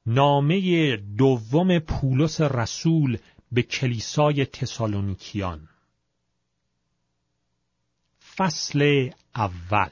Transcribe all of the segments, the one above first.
نامه دوم پولس رسول به کلیسای تسالونیکیان. فصل اول.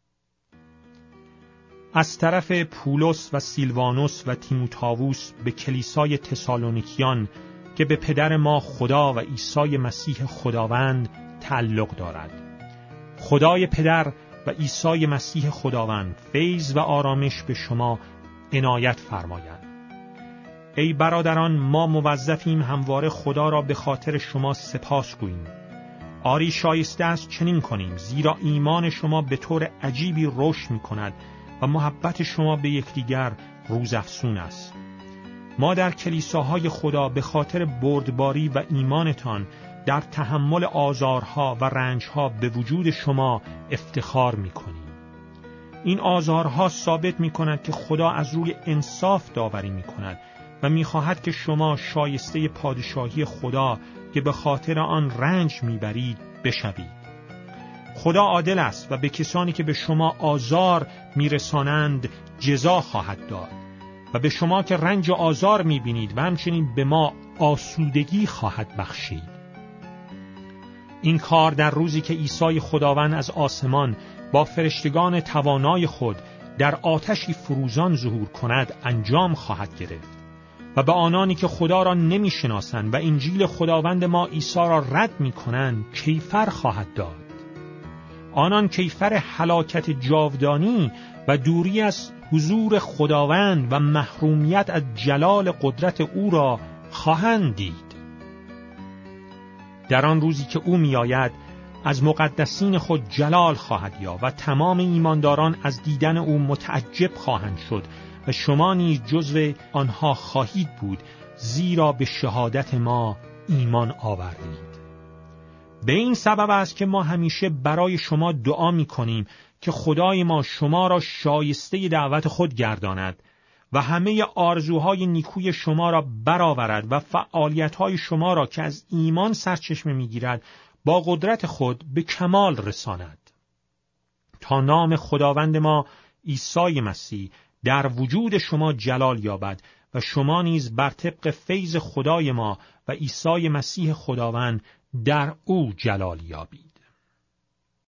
از طرف پولس و سیلوانوس و تیموتائوس به کلیسای تسالونیکیان که به پدر ما خدا و عیسی مسیح خداوند تعلق دارد. خدای پدر و عیسی مسیح خداوند فیض و آرامش به شما عنایت فرماید. ای برادران، ما موظفیم همواره خدا را به خاطر شما سپاس گوییم. آری شایسته است چنین کنیم، زیرا ایمان شما به طور عجیبی رشد می‌کند و محبت شما به یکدیگر روزافزون است. ما در کلیساهای خدا به خاطر بردباری و ایمانتان در تحمل آزارها و رنجها به وجود شما افتخار می‌کنیم. این آزارها ثابت می‌کند که خدا از روی انصاف داوری می‌کند و می‌خواهد که شما شایسته پادشاهی خدا که به خاطر آن رنج می‌برید بشوید. خدا عادل است و به کسانی که به شما آزار می‌رسانند جزا خواهد داد و به شما که رنج و آزار می‌بینید و همچنین به ما آسودگی خواهد بخشید. این کار در روزی که عیسی خداوند از آسمان با فرشتگان توانای خود در آتشی فروزان ظهور کند انجام خواهد گرفت و به آنانی که خدا را نمی‌شناسند و انجیل خداوند ما عیسی را رد می‌کنند کیفر خواهد داد. آنان کیفر هلاکت جاودانی و دوری از حضور خداوند و محرومیت از جلال قدرت او را خواهند دید. در آن روزی که او می‌آید از مقدسین خود جلال خواهد یافت و تمام ایمانداران از دیدن او متعجب خواهند شد و شما نیز جزو آنها خواهید بود، زیرا به شهادت ما ایمان آوردید. به این سبب است که ما همیشه برای شما دعا می‌کنیم که خدای ما شما را شایسته دعوت خود گرداند و همه آرزوهای نیکوی شما را برآورد و فعالیت‌های شما را که از ایمان سرچشمه می‌گیرد با قدرت خود به کمال رساند، تا نام خداوند ما عیسی مسیح در وجود شما جلال یابد و شما نیز بر طبق فیض خدای ما و عیسی مسیح خداوند در او جلال یابید.